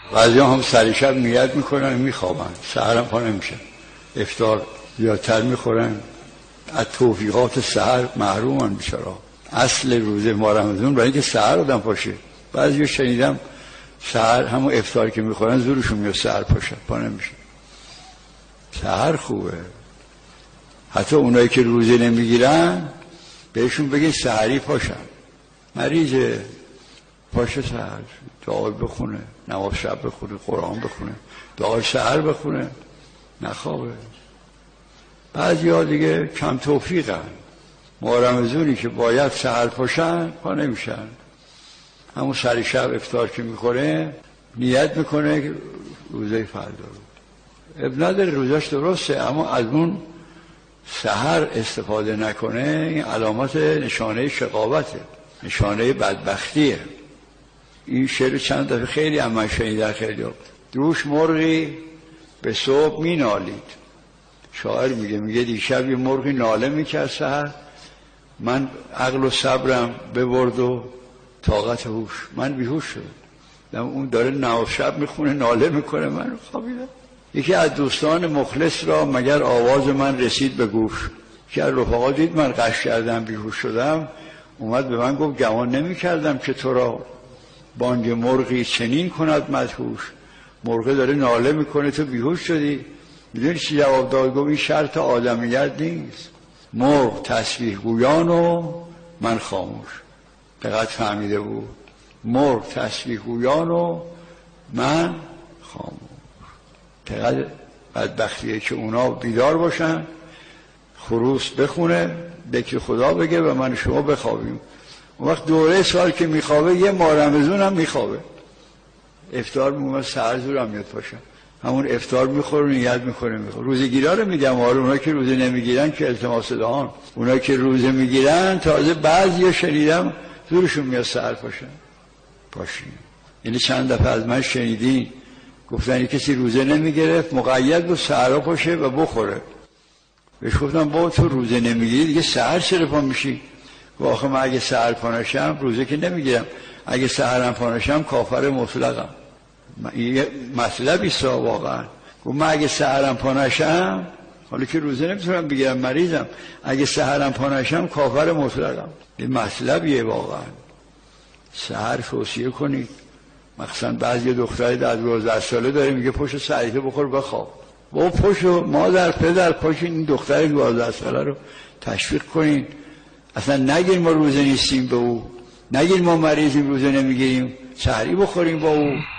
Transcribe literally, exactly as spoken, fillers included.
بعضی هم سر شب نیت میکنن میخوابن، سحر هم پا نمیشن، افطار زیادتر میخورن، از توفیقات سحر محرومن بیچارا. اصل روزه ماه رمضان برای اینکه سحر آدم پاشه. بعضی شنیدم سحر همون افطار که میخورن زورشون میاد سحر پاشن، پا نمیشن. سحر خوبه. حتی اونایی که روزه نمیگیرن بهشون بگین سحری پاشن. مریضه پاشه سحر دعا بخونه، نماز شب بخونه، قرآن بخونه، دعای سحر بخونه، نخوابه. بعضی ها دیگه کم توفیقن، ماه رمضانی که باید سحر پاشن پا نمیشن. همون سر شب افطار که میخوره نیت میکنه روزه فردا رو. اب نداره روزش درسته، اما از اون سحر استفاده نکنه این علامت نشانه شقاوته، نشانه بدبختیه. این شعر چند دفعه خیلی هم من شنیدم. خیلی دوش مرغی به صبح می نالید. شاعر میگه میگه دیشب یه مرغی ناله میکرد سحر، من عقل و صبرم ببرد و طاقت هوش، من بیهوش شدم. اون داره نماز شب میخونه ناله میکنه، من خوابیدم. یکی از دوستان مخلص را مگر آواز من رسید به گوش، که از رفقا دید من غش کردم بیهوش شدم، اومد به من گفت گمان نمی کردم که تو را بانگ مرغی چنین کند مدهوش. مرغ داره ناله میکنه تو بیهوش شدی. میدونی چی جواب داد؟ گفت این شرط آدمیت نیست، مرغ تسبیح گویان و من خاموش. دقیق فهمیده بود، مرغ تسبیح گویان و من خاموش. دقیق بدبختیه که اونا بیدار باشن، خروس بخونه، ذکر خدا بگه و من شما بخوابیم. اون وقت دوره سال که میخوابه یه ماه رمضان هم میخوابه. افطار میگم سحر زور هم میاد پاشن، همون افطار میخوره نیت میکنه میخوره. روزگیرا رو میگم، آره اونا که روزه نمیگیرن که التماس دهان، اونا که روزه میگیرن تازه بعضی شنیدم زورشون میاد سحر پاشن پاشین. یعنی چند دفعه از من شنیدین گفتن کسی روزه نمیگرفت مقید بود سحر پاشه و بخوره. بهش گفتم با تو روزه نمیگیری دیگه سحر چرا پا میشی؟ و آخه من اگه سحر پا نشم روزه که نمیگیرم، اگه سحرم پا نشم کافر مطلقم. این مطلبی سا واقعا. گفت من اگه سحرم پا نشم، حالا که روزه نمیتونم بگیرم مریضم، اگه سحرم پا نشم کافر مطلقم. این مطلبیه واقعا. سحر توصیه کنید. مثلا بعضی دختری در دوازده ساله داره میگه پشت سریعه بخور بخواب. با پشو مادر پدر پاشین این دختر دوازده ساله رو تشویق کنین. اصلا نگین ما روزه نیستیم به او، نگین ما مریضیم روزه نمیگیریم، سحری بخوریم با او.